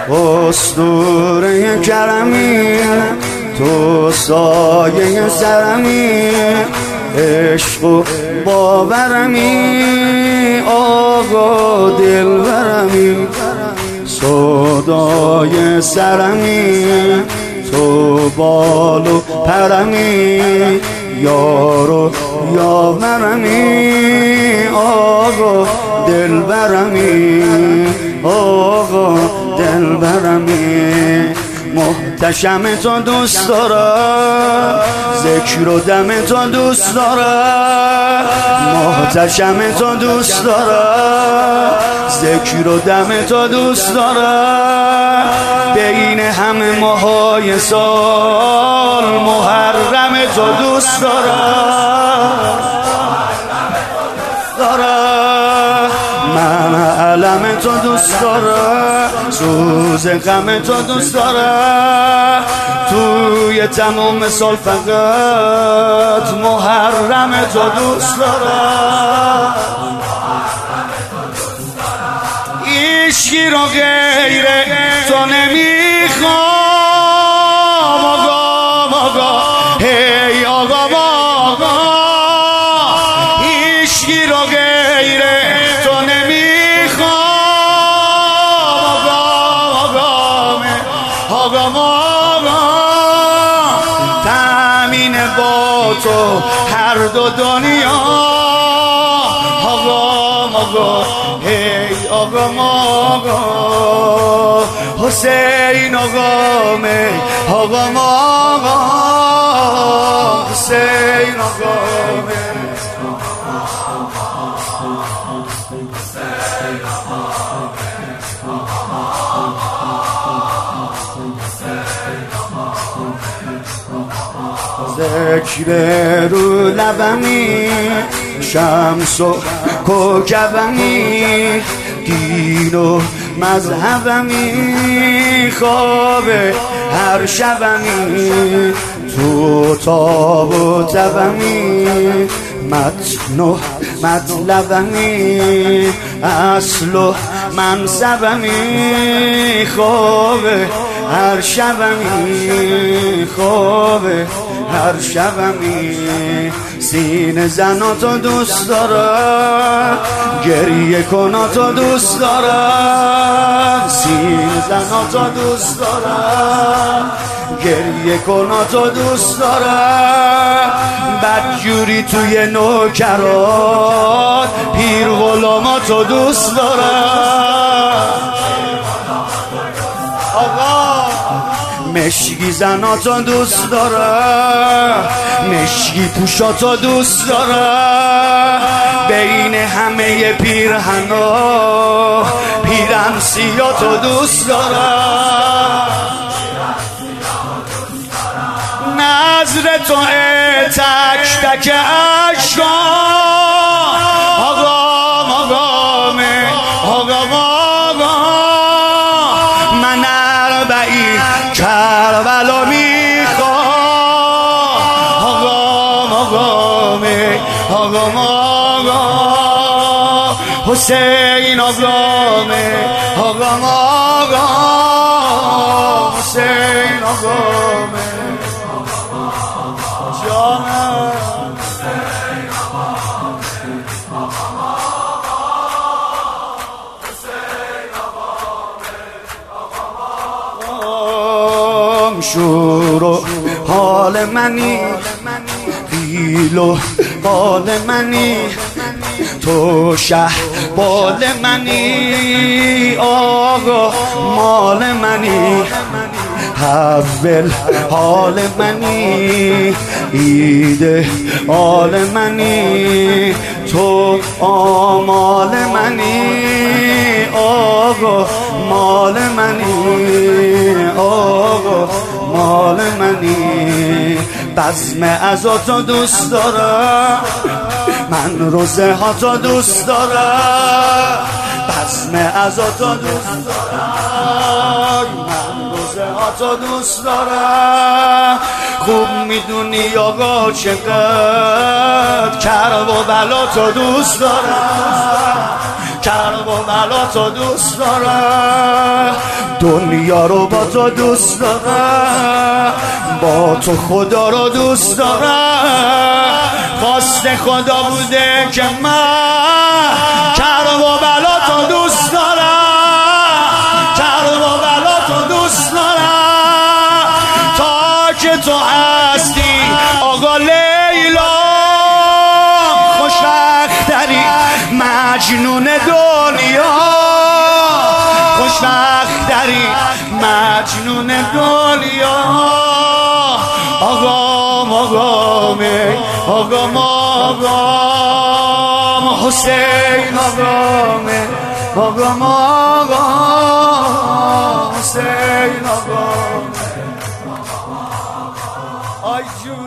اسطوره کرمی تو سایه سرمی عشق و باورمی آقا دلبرمی سودای سرمی تو بال و پرمی یار و یاورمی آقا دلبرمی آقا دلبرمی محتشم تو دوست دارم ذکر و دم تو دوست دارم محتشم تو دوست دارم ذکر و دم تو دوست دارم بین همه ماهای سال محرم تو دوست دارم من علم تو دوست دارم سوز غم تو دوست دارم توی تمام سال فقط محرم تو دوست دارم هیچکی رو غیر تو نمیخوام آقا هی آقا هیچکی رو غیر تو نمیخوام آقا تامین با تو هر دو دنیا آقا هی آقا حسین آقا می آقا حسین آقا می ذکر رو لبمی شمس و کوکبمی دین و مذهبمی خواب هر شبمی تو تاب و تبمی متن و مطلبمی اصل و منصبمی خواب هر شبمی خواب هر شبمی سینه زناتو دوست دارم گریه کناتو دوست دارم سینه زناتو دوست دارم گریه کناتو دوست دارم بدجوری توی نوکرات پیر غلاماتو دوست دارم آقا مشکی زناتو دوست دارم مشکی پوشاتو دوست دارم بین همه پیرهنا پیرن سیاتو دوست دارم نظر تو تک تک اشکان آقا من اربعی کربلا میخوام آقا حسین آقا حسین آقا جانم شور و حال منی قیل و قال منی تو شه بال منی آقا مال منی حول حال منی ایده آل منی تو آمال منی آقا مال منی آقا مال منی بزم ازاتو دوست دارم من روزه ها تو دوست دارم بزم ازاتو دوست دارم من روزه ها تو دوست دارم خوب میدونی آقا چقدر کرب و بلا تو دوست دارم کرب و بلا تو دوست دارم دنیا رو با تو دوست دارم، با تو خدا رو دوست دارم. خواست خدا بوده که من کرب و بلا تو دوست دارم، کرب و بلا تو دوست دارم. تا که تو هستی آقا لیلا، خوشبختری مجنون دنیا، خوشبختری مجنون دنیا. آقام آقام آقام آقام حسین، آقام آقام آقام حسین، آقام آی جون.